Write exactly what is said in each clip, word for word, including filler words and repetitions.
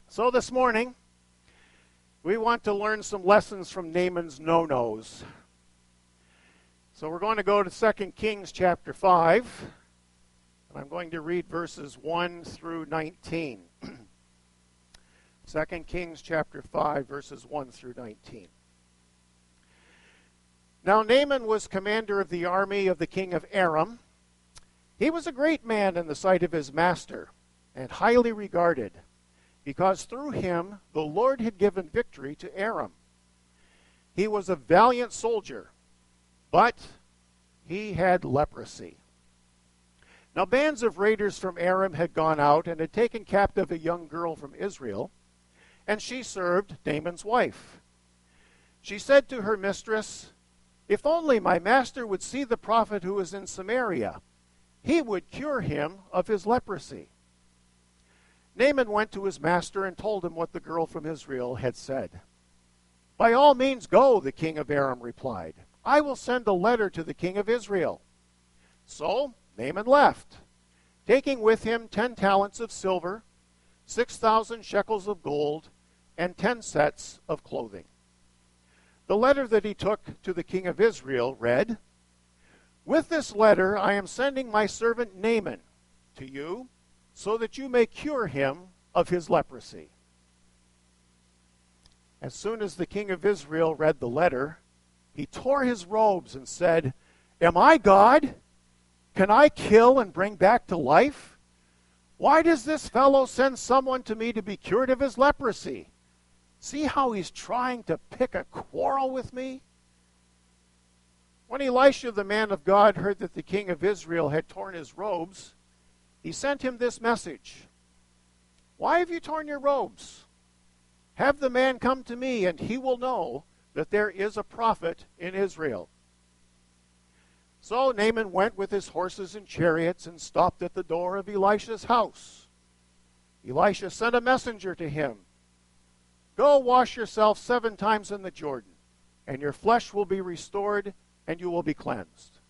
So this morning, we want to learn some lessons from Naaman's no-nos. So we're going to go to Second Kings chapter five, and I'm going to read verses one through nineteen. Second Kings chapter five, verses one through nineteen. Now Naaman was commander of the army of the king of Aram. He was a great man in the sight of his master, and highly regarded, because through him the Lord had given victory to Aram. He was a valiant soldier, but he had leprosy. Now bands of raiders from Aram had gone out and had taken captive a young girl from Israel, and she served Naaman's wife. She said to her mistress, "If only my master would see the prophet who is in Samaria, he would cure him of his leprosy." Naaman went to his master and told him what the girl from Israel had said. "By all means go," the king of Aram replied. "I will send a letter to the king of Israel." So Naaman left, taking with him ten talents of silver, six thousand shekels of gold, and ten sets of clothing. The letter that he took to the king of Israel read, "With this letter I am sending my servant Naaman to you, so that you may cure him of his leprosy." As soon as the king of Israel read the letter, he tore his robes and said, "Am I God? Can I kill and bring back to life? Why does this fellow send someone to me to be cured of his leprosy? See how he's trying to pick a quarrel with me?" When Elisha, the man of God, heard that the king of Israel had torn his robes, he sent him this message: "Why have you torn your robes? Have the man come to me, and he will know that there is a prophet in Israel." So Naaman went with his horses and chariots and stopped at the door of Elisha's house. Elisha sent a messenger to him, "Go wash yourself seven times in the Jordan, and your flesh will be restored, and you will be cleansed."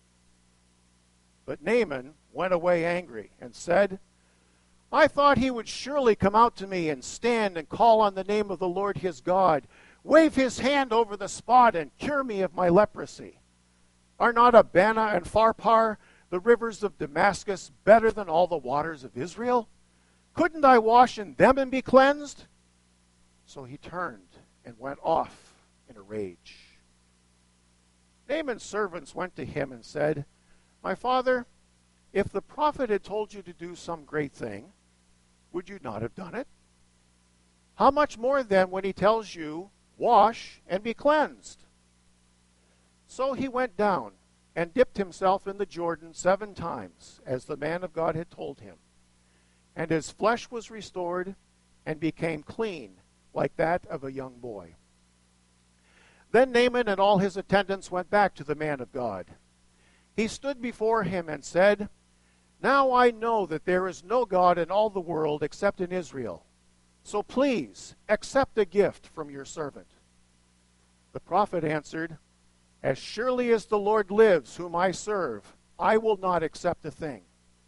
But Naaman went away angry and said, "I thought he would surely come out to me and stand and call on the name of the Lord his God, wave his hand over the spot and cure me of my leprosy. Are not Abana and Pharpar, the rivers of Damascus, better than all the waters of Israel? Couldn't I wash in them and be cleansed?" So he turned and went off in a rage. Naaman's servants went to him and said, "My father, if the prophet had told you to do some great thing, would you not have done it? How much more then when he tells you, 'Wash and be cleansed'?" So he went down and dipped himself in the Jordan seven times, as the man of God had told him. And his flesh was restored and became clean, like that of a young boy. Then Naaman and all his attendants went back to the man of God. He stood before him and said, "Now I know that there is no God in all the world except in Israel. So please accept a gift from your servant." The prophet answered, "As surely as the Lord lives, whom I serve, I will not accept a thing."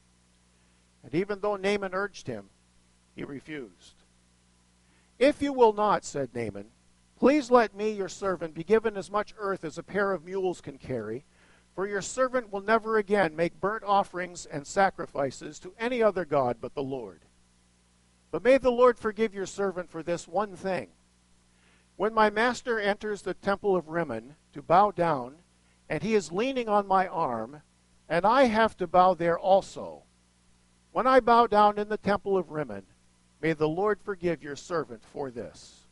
And even though Naaman urged him, he refused. "If you will not," said Naaman, "please let me, your servant, be given as much earth as a pair of mules can carry, for your servant will never again make burnt offerings and sacrifices to any other god but the Lord. But may the Lord forgive your servant for this one thing. When my master enters the temple of Rimmon to bow down, and he is leaning on my arm, and I have to bow there also, when I bow down in the temple of Rimmon, may the Lord forgive your servant for this."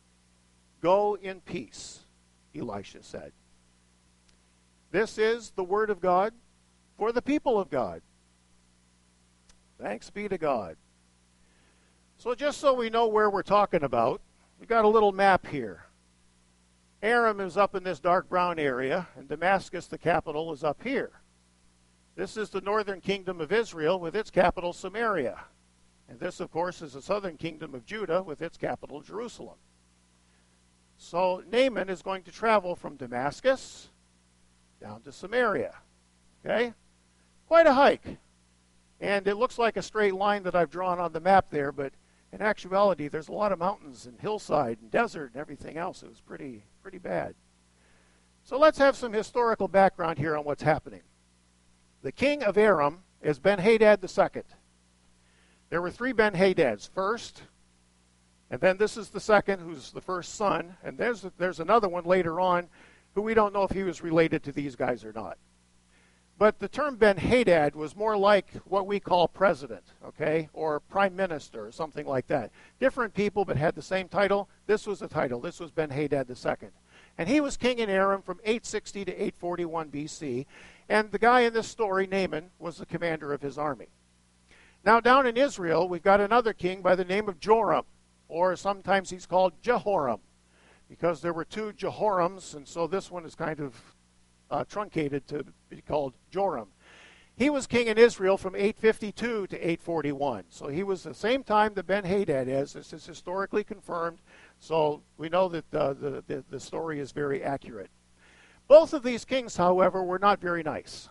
"Go in peace," Elisha said. This is the word of God for the people of God. Thanks be to God. So just so we know where we're talking about, we've got a little map here. Aram is up in this dark brown area, and Damascus, the capital, is up here. This is the northern kingdom of Israel with its capital Samaria. And this, of course, is the southern kingdom of Judah with its capital Jerusalem. So Naaman is going to travel from Damascus down to Samaria. Okay? Quite a hike. And it looks like a straight line that I've drawn on the map there, but In actuality, there's a lot of mountains and hillside and desert and everything else. It was pretty, pretty bad. So let's have some historical background here on what's happening. The king of Aram is Ben-Hadad the second. There were three Ben-Hadads. First, and then this is the second, who's the first son. And there's, there's another one later on who we don't know if he was related to these guys or not. But the term Ben-Hadad was more like what we call president, okay, or prime minister or something like that. Different people but had the same title. This was the title. This was Ben-Hadad the second. And he was king in Aram from eight sixty to eight forty-one B C. And the guy in this story, Naaman, was the commander of his army. Now down in Israel, we've got another king by the name of Joram, or sometimes he's called Jehoram, because there were two Jehorams, and so this one is kind of uh, truncated to be called Joram. He was king in Israel from eight fifty-two to eight forty-one. So he was the same time that Ben-Hadad is. This is historically confirmed, so we know that uh, the, the, the story is very accurate. Both of these kings, however, were not very nice.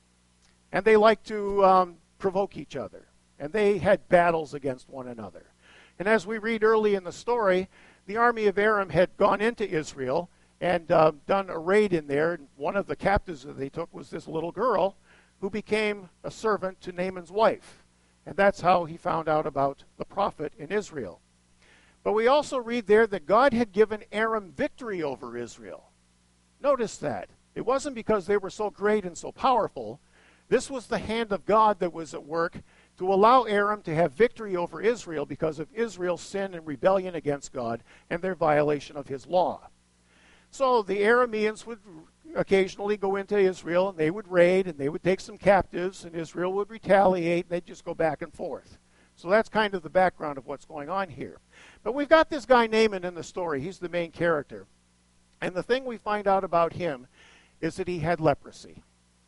And they liked to um, provoke each other. And they had battles against one another. And as we read early in the story, the army of Aram had gone into Israel and uh, done a raid in there. And one of the captives that they took was this little girl who became a servant to Naaman's wife. And that's how he found out about the prophet in Israel. But we also read there that God had given Aram victory over Israel. Notice that. It wasn't because they were so great and so powerful. This was the hand of God that was at work to allow Aram to have victory over Israel because of Israel's sin and rebellion against God and their violation of his law. So the Arameans would occasionally go into Israel, and they would raid, and they would take some captives, and Israel would retaliate, and they'd just go back and forth. So that's kind of the background of what's going on here. But we've got this guy Naaman in the story. He's the main character. And the thing we find out about him is that he had leprosy.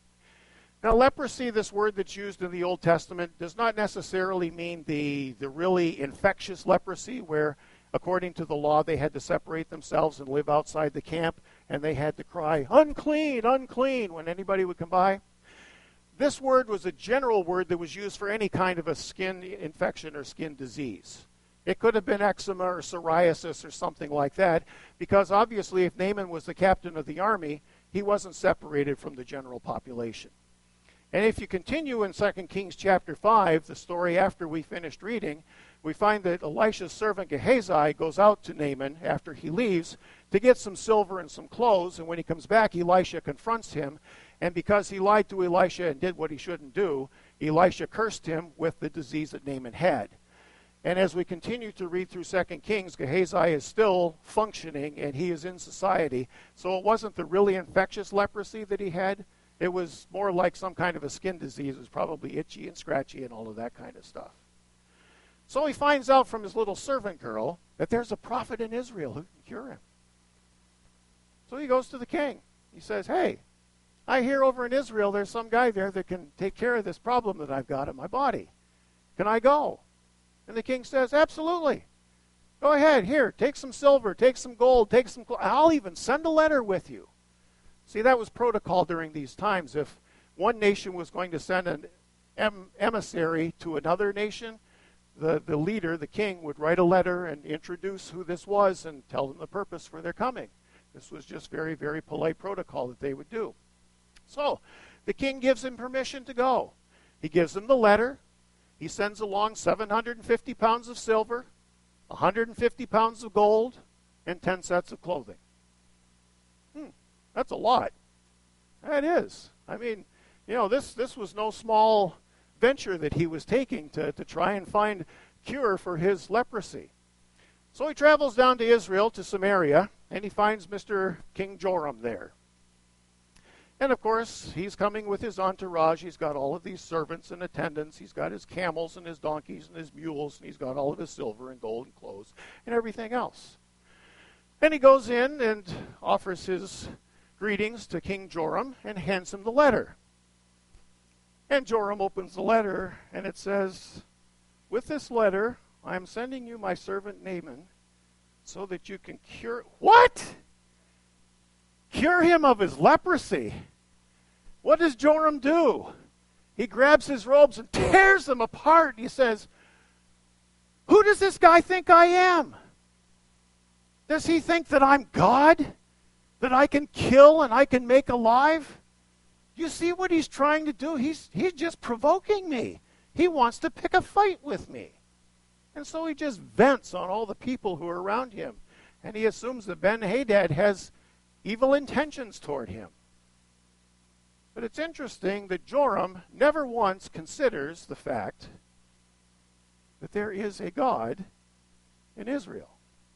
Now, leprosy, this word that's used in the Old Testament, does not necessarily mean the, the really infectious leprosy where, according to the law, they had to separate themselves and live outside the camp, and they had to cry, unclean, unclean, when anybody would come by. This word was a general word that was used for any kind of a skin infection or skin disease. It could have been eczema or psoriasis or something like that, because obviously if Naaman was the captain of the army, he wasn't separated from the general population. And if you continue in Second Kings chapter five, the story after we finished reading, we find that Elisha's servant Gehazi goes out to Naaman after he leaves to get some silver and some clothes, and when he comes back, Elisha confronts him, and because he lied to Elisha and did what he shouldn't do, Elisha cursed him with the disease that Naaman had. And as we continue to read through Second Kings, Gehazi is still functioning, and he is in society. So it wasn't the really infectious leprosy that he had. It was more like some kind of a skin disease. It was probably itchy and scratchy and all of that kind of stuff. So he finds out from his little servant girl that there's a prophet in Israel who can cure him. So he goes to the king. He says, hey, I hear over in Israel there's some guy there that can take care of this problem that I've got in my body. Can I go? And the king says, absolutely. Go ahead. Here, take some silver, take some gold, take some clothes. I'll even send a letter with you. See, that was protocol during these times. If one nation was going to send an em- emissary to another nation, the, the leader, the king, would write a letter and introduce who this was and tell them the purpose for their coming. This was just very, very polite protocol that they would do. So the king gives him permission to go. He gives him the letter. He sends along seven hundred fifty pounds of silver, one hundred fifty pounds of gold, and ten sets of clothing. Hmm, that's a lot. That is. I mean, you know, this, this was no small venture that he was taking to, to try and find cure for his leprosy. So he travels down to Israel, to Samaria, and he finds Mister King Joram there. And of course, he's coming with his entourage. He's got all of these servants and attendants. He's got his camels and his donkeys and his mules, and he's got all of his silver and gold and clothes and everything else. And he goes in and offers his greetings to King Joram and hands him the letter. And Joram opens the letter, and it says, with this letter, I am sending you my servant Naaman so that you can cure... What? Cure him of his leprosy. What does Joram do? He grabs his robes and tears them apart. He says, Who does this guy think I am? Does he think that I'm God? That I can kill and I can make alive? You see what he's trying to do? He's, he's just provoking me. He wants to pick a fight with me. And so he just vents on all the people who are around him. And he assumes that Ben-Hadad has evil intentions toward him. But it's interesting that Joram never once considers the fact that there is a God in Israel.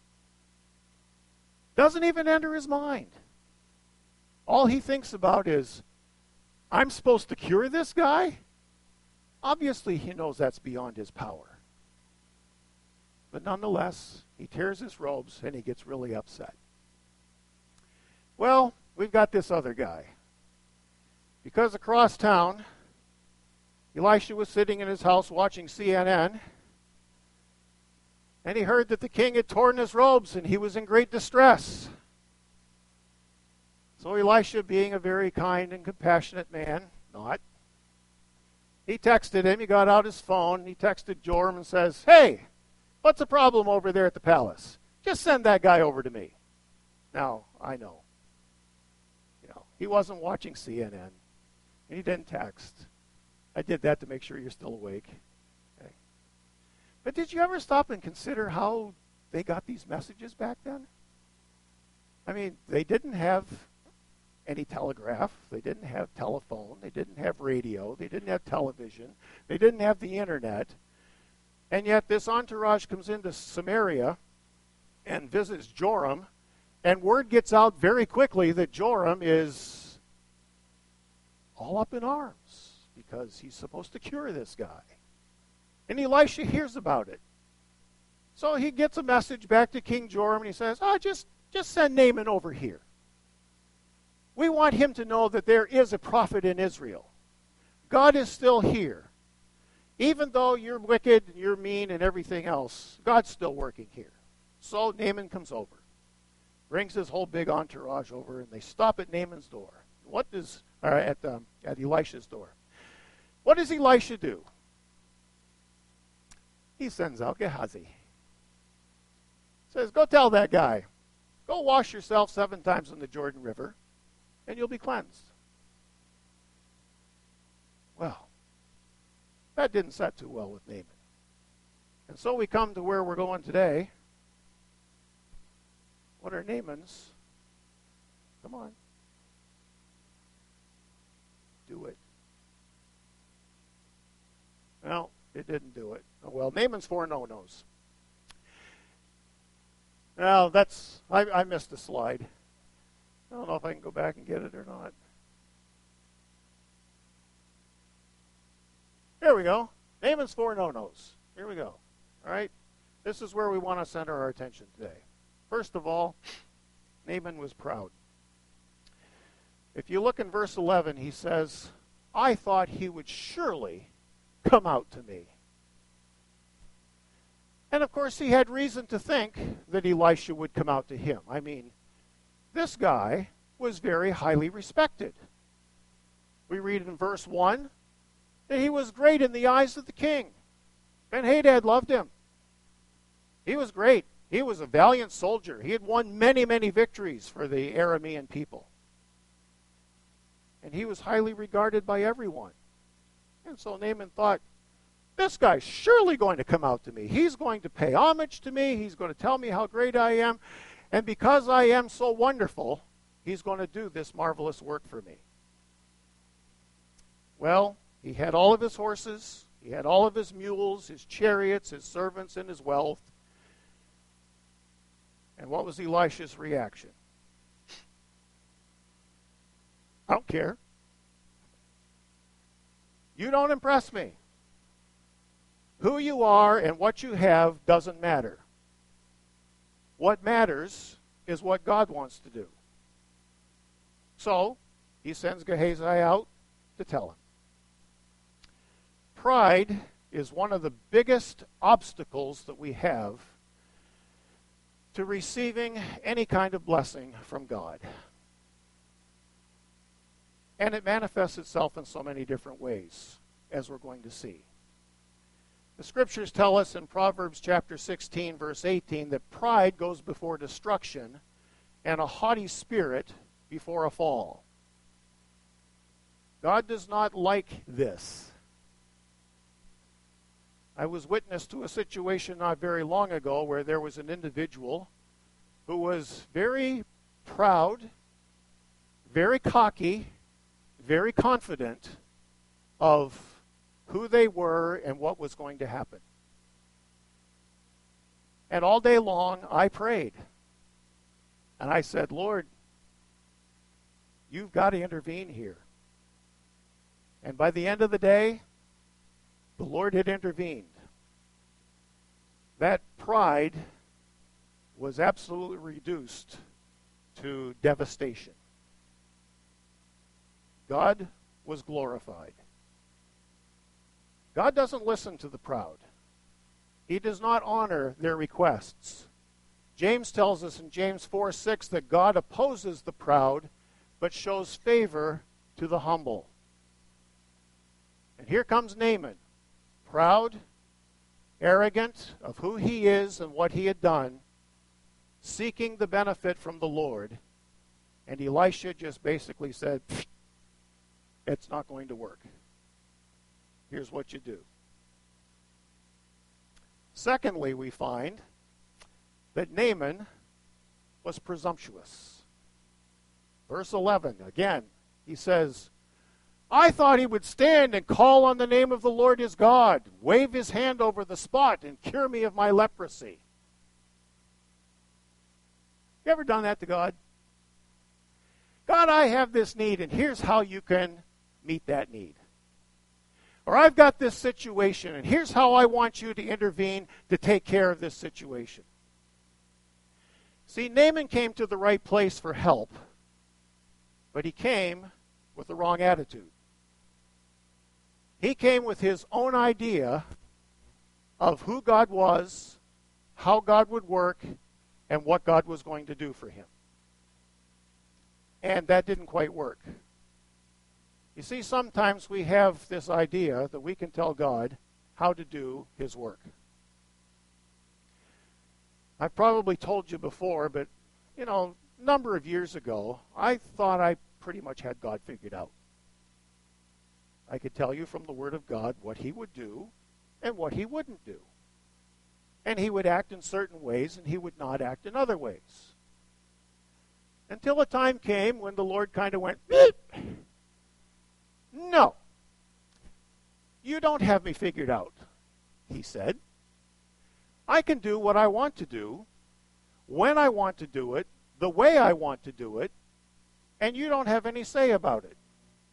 Doesn't even enter his mind. All he thinks about is, I'm supposed to cure this guy? Obviously, he knows that's beyond his power. But nonetheless, he tears his robes and he gets really upset. Well, we've got this other guy. Because across town, Elisha was sitting in his house watching C N N, and he heard that the king had torn his robes and he was in great distress. So Elisha, being a very kind and compassionate man, not, he texted him, he got out his phone, he texted Joram and says, hey, what's the problem over there at the palace? Just send that guy over to me. Now, I know. You know, he wasn't watching C N N, and he didn't text. I did that to make sure you're still awake. Okay. But did you ever stop and consider how they got these messages back then? I mean, they didn't have any telegraph. They didn't have telephone. They didn't have radio. They didn't have television. They didn't have the internet. And yet this entourage comes into Samaria and visits Joram, and word gets out very quickly that Joram is all up in arms because he's supposed to cure this guy. And Elisha hears about it. So he gets a message back to King Joram, and he says, oh, just, just send Naaman over here. We want him to know that there is a prophet in Israel. God is still here. Even though you're wicked, and you're mean, and everything else, God's still working here. So Naaman comes over, brings his whole big entourage over, and they stop at Naaman's door. What does, or at, um, at Elisha's door. What does Elisha do? He sends out Gehazi. Says, go tell that guy, go wash yourself seven times in the Jordan River, and you'll be cleansed. Well, that didn't set too well with Naaman. And so we come to where we're going today. What are Naaman's? Come on. Do it. Well, it didn't do it. Oh, well, Naaman's four no-nos. Now, that's, I, I missed a slide. I don't know if I can go back and get it or not. There we go. Naaman's four no-nos. Here we go. All right? This is where we want to center our attention today. First of all, Naaman was proud. If you look in verse eleven, he says, I thought he would surely come out to me. And of course, he had reason to think that Elisha would come out to him. I mean, this guy was very highly respected. We read in verse one that he was great in the eyes of the king. Ben-Hadad loved him. He was great. He was a valiant soldier. He had won many, many victories for the Aramean people. And he was highly regarded by everyone. And so Naaman thought, this guy's surely going to come out to me. He's going to pay homage to me. He's going to tell me how great I am. And because I am so wonderful, he's going to do this marvelous work for me. Well, he had all of his horses. He had all of his mules, his chariots, his servants, and his wealth. And what was Elisha's reaction? I don't care. You don't impress me. Who you are and what you have doesn't matter. What matters is what God wants to do. So, he sends Gehazi out to tell him. Pride is one of the biggest obstacles that we have to receiving any kind of blessing from God. And it manifests itself in so many different ways, as we're going to see. The scriptures tell us in Proverbs chapter sixteen, verse eighteen, that pride goes before destruction and a haughty spirit before a fall. God does not like this. I was witness to a situation not very long ago where there was an individual who was very proud, very cocky, very confident of who they were and what was going to happen. And all day long, I prayed. And I said, Lord, you've got to intervene here. And by the end of the day, the Lord had intervened. That pride was absolutely reduced to devastation. God was glorified. God doesn't listen to the proud. He does not honor their requests. James tells us in James four six that God opposes the proud, but shows favor to the humble. And here comes Naaman, proud, arrogant of who he is and what he had done, seeking the benefit from the Lord. And Elisha just basically said, it's not going to work. Here's what you do. Secondly, we find that Naaman was presumptuous. Verse eleven, again, he says, I thought he would stand and call on the name of the Lord his God, wave his hand over the spot, and cure me of my leprosy. You ever done that to God? God, I have this need, and here's how you can meet that need. Or I've got this situation, and here's how I want you to intervene to take care of this situation. See, Naaman came to the right place for help, but he came with the wrong attitude. He came with his own idea of who God was, how God would work, and what God was going to do for him. And that didn't quite work. You see, sometimes we have this idea that we can tell God how to do his work. I've probably told you before, but, you know, a number of years ago, I thought I pretty much had God figured out. I could tell you from the Word of God what he would do and what he wouldn't do. And he would act in certain ways and he would not act in other ways. Until a time came when the Lord kind of went, beep. No, you don't have me figured out, he said. I can do what I want to do, when I want to do it, the way I want to do it, and you don't have any say about it.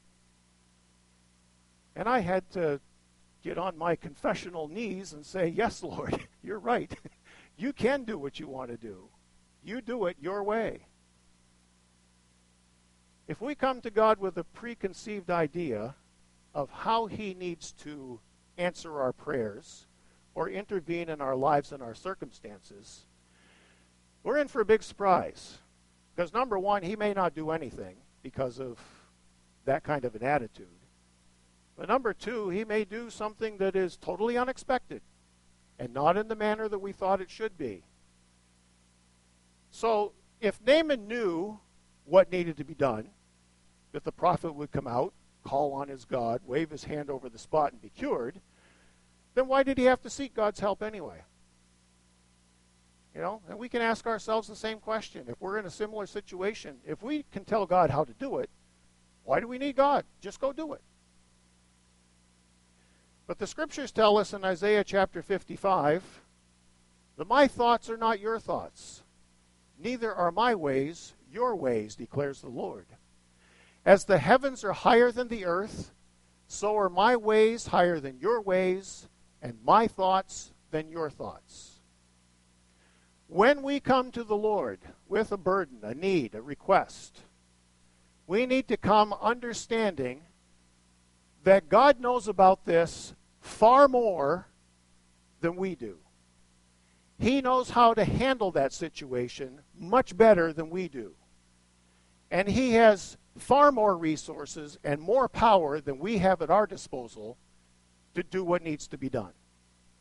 And I had to get on my confessional knees and say, yes, Lord, you're right. You can do what you want to do. You do it your way. If we come to God with a preconceived idea of how he needs to answer our prayers or intervene in our lives and our circumstances, we're in for a big surprise. Because number one, he may not do anything because of that kind of an attitude. But number two, he may do something that is totally unexpected and not in the manner that we thought it should be. So if Naaman knew what needed to be done, that the prophet would come out, call on his God, wave his hand over the spot and be cured, then why did he have to seek God's help anyway? You know, and we can ask ourselves the same question. If we're in a similar situation, if we can tell God how to do it, why do we need God? Just go do it. But the scriptures tell us in Isaiah chapter fifty-five that my thoughts are not your thoughts, neither are my ways your ways, declares the Lord. As the heavens are higher than the earth, so are my ways higher than your ways, and my thoughts than your thoughts. When we come to the Lord with a burden, a need, a request, we need to come understanding that God knows about this far more than we do. He knows how to handle that situation much better than we do. And he has far more resources and more power than we have at our disposal to do what needs to be done.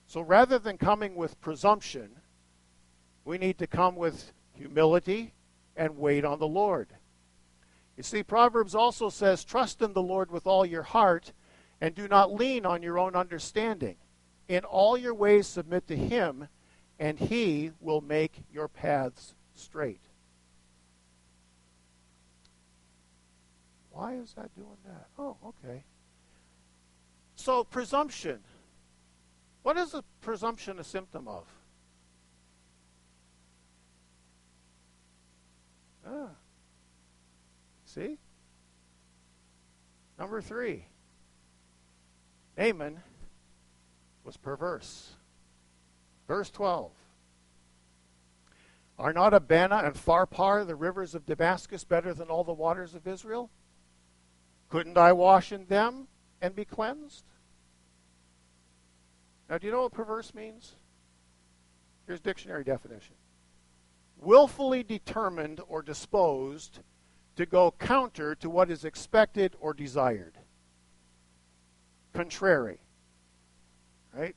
So rather than coming with presumption, we need to come with humility and wait on the Lord. You see, Proverbs also says, trust in the Lord with all your heart and do not lean on your own understanding. In all your ways submit to him, and he will make your paths straight. Why is that doing that? Oh, okay. So, presumption. What is a presumption a symptom of? Ah. See? Number three. Naaman was perverse. Verse twelve. Are not Abana and Pharpar, the rivers of Damascus, better than all the waters of Israel? Couldn't I wash in them and be cleansed? Now, do you know what perverse means? Here's dictionary definition. Willfully determined or disposed to go counter to what is expected or desired. Contrary. Right?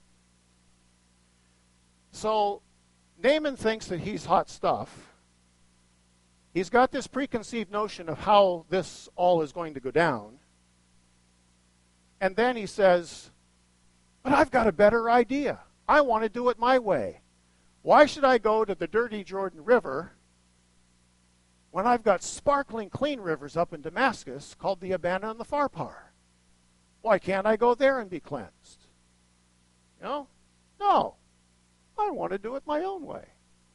So, Naaman thinks that he's hot stuff. He's got this preconceived notion of how this all is going to go down. And then he says, but I've got a better idea. I want to do it my way. Why should I go to the dirty Jordan River when I've got sparkling clean rivers up in Damascus called the Abana and the Pharpar? Why can't I go there and be cleansed? You know? No. I want to do it my own way.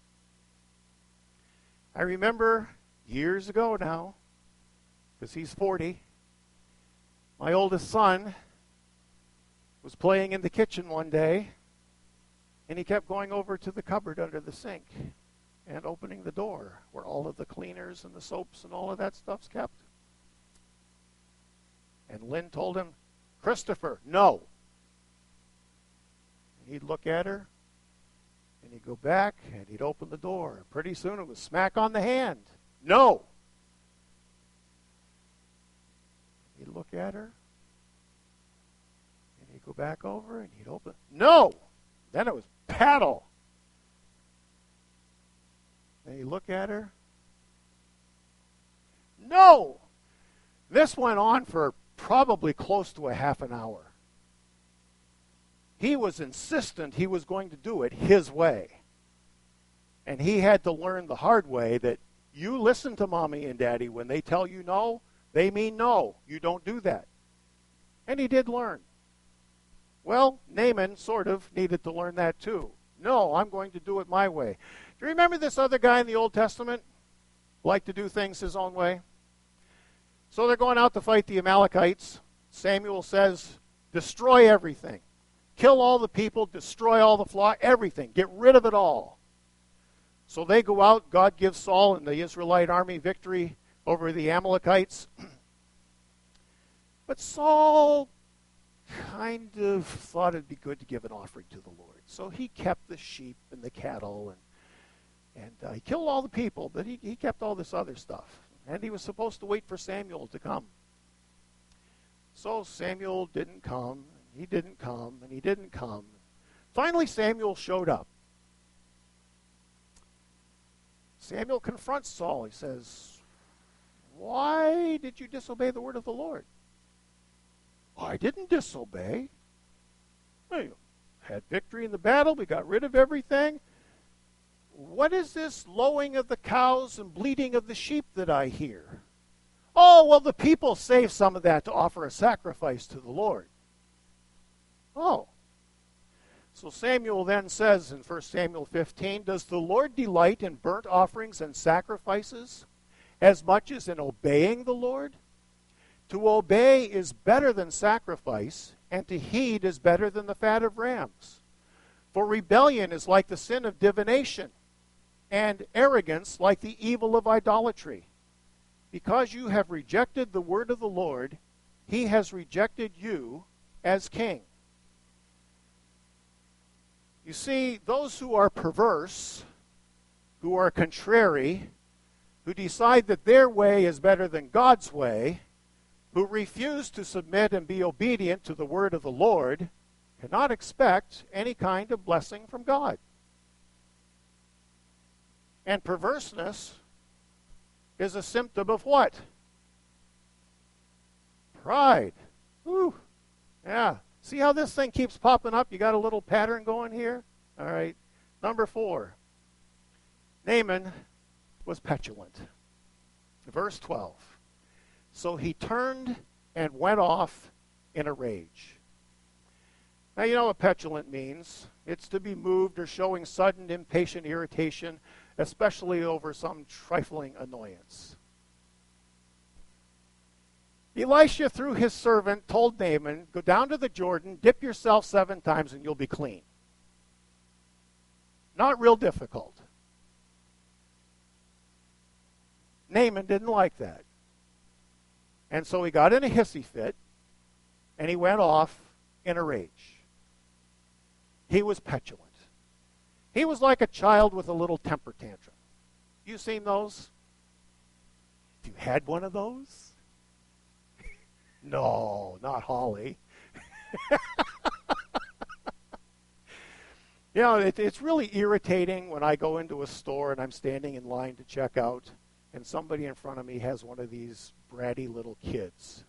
I remember years ago now, because he's forty, my oldest son was playing in the kitchen one day, and he kept going over to the cupboard under the sink and opening the door where all of the cleaners and the soaps and all of that stuff's kept. And Lynn told him, Christopher, no. And he'd look at her, and he'd go back, and he'd open the door. And pretty soon it was smack on the hand. No. He'd look at her, and he'd go back over, and he'd open. No. Then it was paddle. Then he'd look at her. No. This went on for probably close to a half an hour. He was insistent he was going to do it his way. And he had to learn the hard way that you listen to mommy and daddy. When they tell you no, they mean no. You don't do that. And he did learn. Well, Naaman sort of needed to learn that too. No, I'm going to do it my way. Do you remember this other guy in the Old Testament? Liked to do things his own way? So they're going out to fight the Amalekites. Samuel says, destroy everything. Kill all the people, destroy all the flock, everything. Get rid of it all. So they go out. God gives Saul and the Israelite army victory over the Amalekites. But Saul kind of thought it'd be good to give an offering to the Lord. So he kept the sheep and the cattle, and, and uh, he killed all the people, but he, he kept all this other stuff. And he was supposed to wait for Samuel to come. So Samuel didn't come. He didn't come, and he didn't come. Finally, Samuel showed up. Samuel confronts Saul. He says, why did you disobey the word of the Lord? I didn't disobey. We had victory in the battle. We got rid of everything. What is this lowing of the cows and bleating of the sheep that I hear? Oh, well, the people saved some of that to offer a sacrifice to the Lord. Oh. So Samuel then says in First Samuel fifteen, does the Lord delight in burnt offerings and sacrifices as much as in obeying the Lord? To obey is better than sacrifice, and to heed is better than the fat of rams. For rebellion is like the sin of divination, and arrogance like the evil of idolatry. Because you have rejected the word of the Lord, he has rejected you as king. You see, those who are perverse, who are contrary, who decide that their way is better than God's way, who refuse to submit and be obedient to the word of the Lord, cannot expect any kind of blessing from God. And perverseness is a symptom of what? Pride. Ooh, yeah. See how this thing keeps popping up? You got a little pattern going here? All right. Number four. Naaman was petulant. Verse twelve. So he turned and went off in a rage. Now, you know what petulant means. It's to be moved or showing sudden, impatient irritation, especially over some trifling annoyance. Elisha, through his servant, told Naaman, go down to the Jordan, dip yourself seven times, and you'll be clean. Not real difficult. Naaman didn't like that. And so he got in a hissy fit, and he went off in a rage. He was petulant. He was like a child with a little temper tantrum. You seen those? Have you had one of those? No, not Holly. You know, it, it's really irritating when I go into a store and I'm standing in line to check out, and somebody in front of me has one of these bratty little kids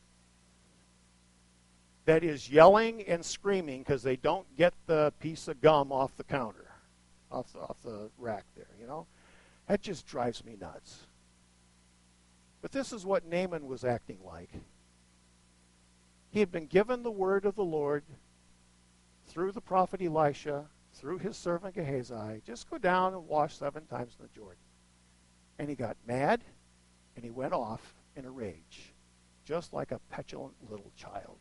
that is yelling and screaming because they don't get the piece of gum off the counter, off the, off the rack there, you know. That just drives me nuts. But this is what Naaman was acting like. He had been given the word of the Lord through the prophet Elisha, through his servant Gehazi, just go down and wash seven times in the Jordan. And he got mad, and he went off in a rage, just like a petulant little child.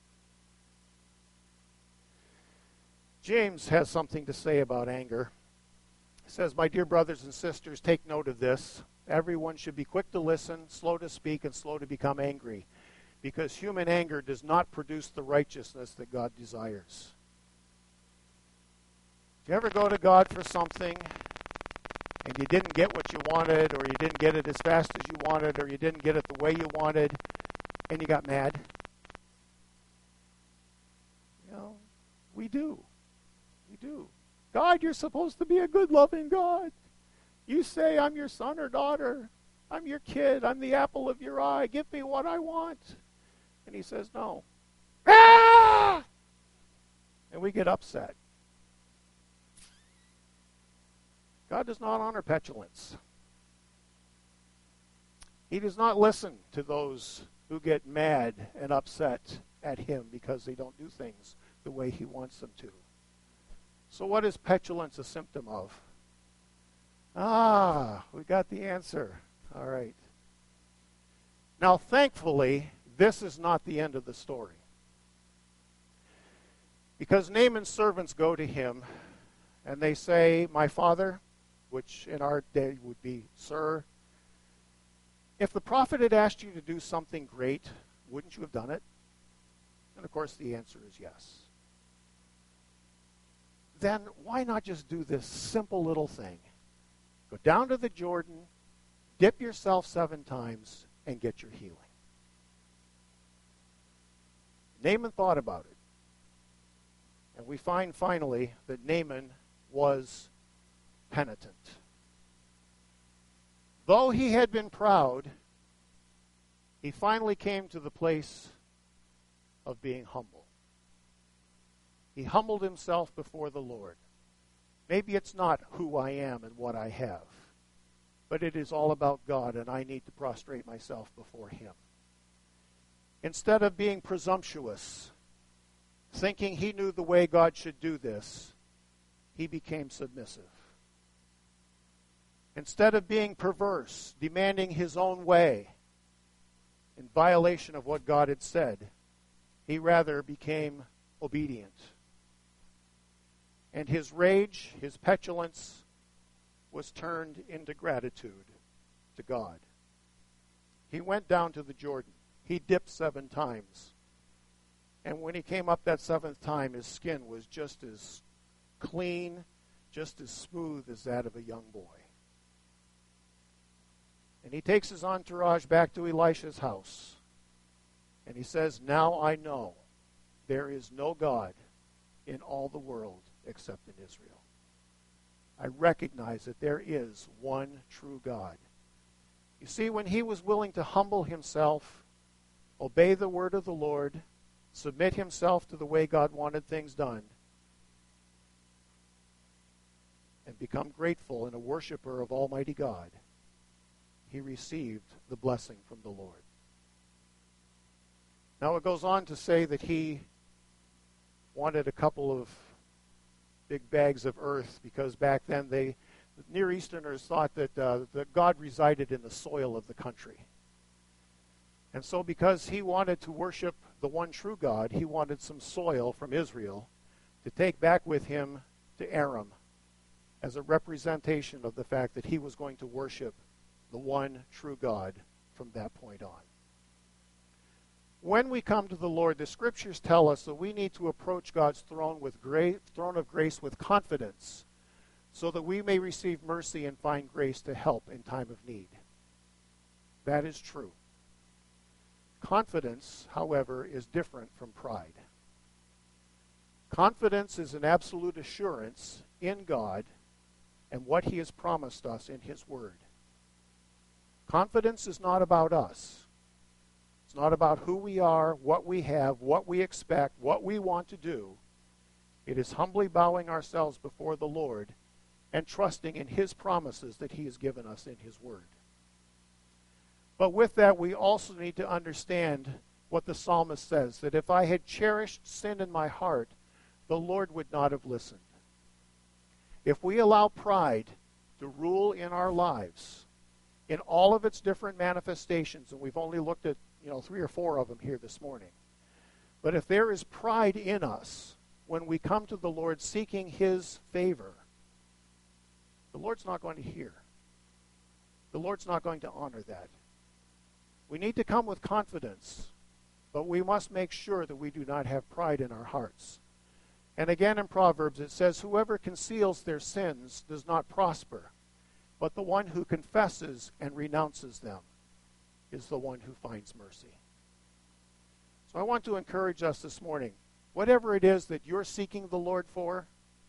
James has something to say about anger. He says, my dear brothers and sisters, take note of this. Everyone should be quick to listen, slow to speak, and slow to become angry, because human anger does not produce the righteousness that God desires. If you ever go to God for something and you didn't get what you wanted, or you didn't get it as fast as you wanted, or you didn't get it the way you wanted, and you got mad, you know, we do. We do. God, you're supposed to be a good, loving God. You say, I'm your son or daughter. I'm your kid. I'm the apple of your eye. Give me what I want. And he says, no. Ah! And we get upset. God does not honor petulance. He does not listen to those who get mad and upset at him because they don't do things the way he wants them to. So what is petulance a symptom of? Ah, we got the answer. All right. Now, thankfully, this is not the end of the story. Because Naaman's servants go to him, and they say, my father, which in our day would be, sir, if the prophet had asked you to do something great, wouldn't you have done it? And of course the answer is yes. Then why not just do this simple little thing? Go down to the Jordan, dip yourself seven times, and get your healing. Naaman thought about it. And we find finally that Naaman was penitent. Though he had been proud, he finally came to the place of being humble. He humbled himself before the Lord. Maybe it's not who I am and what I have, but it is all about God, and I need to prostrate myself before him. Instead of being presumptuous, thinking he knew the way God should do this, he became submissive. Instead of being perverse, demanding his own way in violation of what God had said, he rather became obedient. And his rage, his petulance, was turned into gratitude to God. He went down to the Jordan. He dipped seven times. And when he came up that seventh time, his skin was just as clean, just as smooth as that of a young boy. And he takes his entourage back to Elisha's house. And he says, now I know there is no God in all the world except in Israel. I recognize that there is one true God. You see, when he was willing to humble himself, obey the word of the Lord, submit himself to the way God wanted things done, and become grateful and a worshiper of Almighty God, he received the blessing from the Lord. Now it goes on to say that he wanted a couple of big bags of earth because back then they, the Near Easterners thought that, uh, that God resided in the soil of the country. And so because he wanted to worship the one true God, he wanted some soil from Israel to take back with him to Aram as a representation of the fact that he was going to worship the one true God from that point on. When we come to the Lord, the Scriptures tell us that we need to approach God's throne with grace, throne of grace with confidence, so that we may receive mercy and find grace to help in time of need. That is true. Confidence, however, is different from pride. Confidence is an absolute assurance in God and what he has promised us in his word. Confidence is not about us. It's not about who we are, what we have, what we expect, what we want to do. It is humbly bowing ourselves before the Lord and trusting in his promises that he has given us in his word. But with that, we also need to understand what the psalmist says, that if I had cherished sin in my heart, the Lord would not have listened. If we allow pride to rule in our lives, in all of its different manifestations, and we've only looked at, you know, three or four of them here this morning, but if there is pride in us when we come to the Lord seeking his favor, the Lord's not going to hear. The Lord's not going to honor that. We need to come with confidence, but we must make sure that we do not have pride in our hearts. And again in Proverbs it says, whoever conceals their sins does not prosper, but the one who confesses and renounces them is the one who finds mercy. So I want to encourage us this morning, whatever it is that you're seeking the Lord for,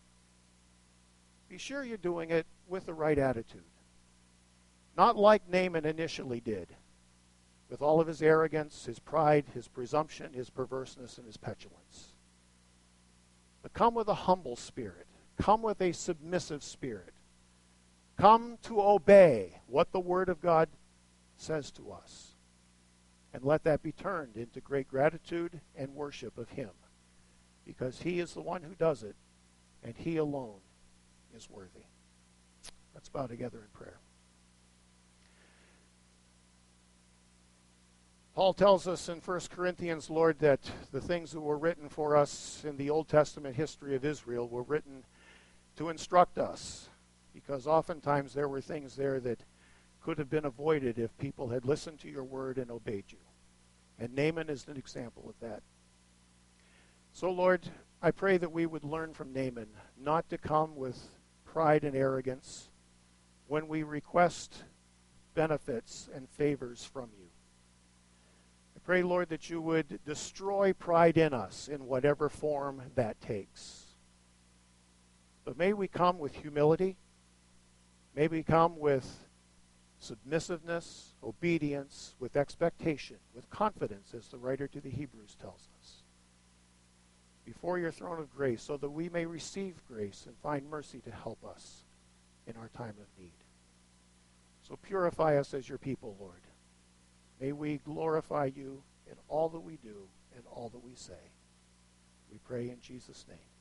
be sure you're doing it with the right attitude. Not like Naaman initially did, with all of his arrogance, his pride, his presumption, his perverseness, and his petulance. But come with a humble spirit. Come with a submissive spirit. Come to obey what the Word of God says to us. And let that be turned into great gratitude and worship of him, because he is the one who does it, and he alone is worthy. Let's bow together in prayer. Paul tells us in First Corinthians, Lord, that the things that were written for us in the Old Testament history of Israel were written to instruct us, because oftentimes there were things there that could have been avoided if people had listened to your word and obeyed you. And Naaman is an example of that. So, Lord, I pray that we would learn from Naaman not to come with pride and arrogance when we request benefits and favors from you. I pray, Lord, that you would destroy pride in us in whatever form that takes. But may we come with humility. May we come with submissiveness, obedience, with expectation, with confidence, as the writer to the Hebrews tells us, before your throne of grace, so that we may receive grace and find mercy to help us in our time of need. So purify us as your people, Lord. May we glorify you in all that we do and all that we say. We pray in Jesus' name.